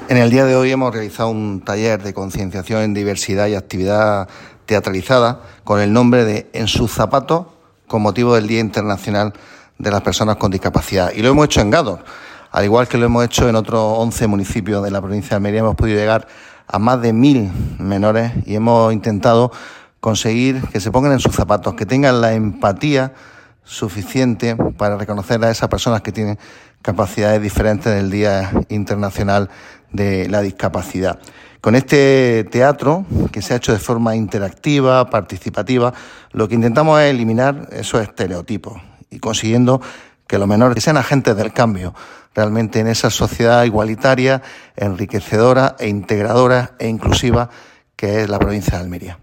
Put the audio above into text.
En el día de hoy hemos realizado un taller de concienciación en diversidad y actividad teatralizada con el nombre de En sus zapatos, con motivo del Día Internacional de las Personas con Discapacidad. Y lo hemos hecho en Gádor, al igual que lo hemos hecho en otros 11 municipios de la provincia de Almería. Hemos podido llegar a más de 1000 menores y hemos intentado conseguir que se pongan en sus zapatos, que tengan la empatía suficiente para reconocer a esas personas que tienen capacidades diferentes del Día Internacional de la Discapacidad. Con este teatro, que se ha hecho de forma interactiva, participativa, lo que intentamos es eliminar esos estereotipos y consiguiendo que los menores sean agentes del cambio realmente en esa sociedad igualitaria, enriquecedora e integradora e inclusiva que es la provincia de Almería.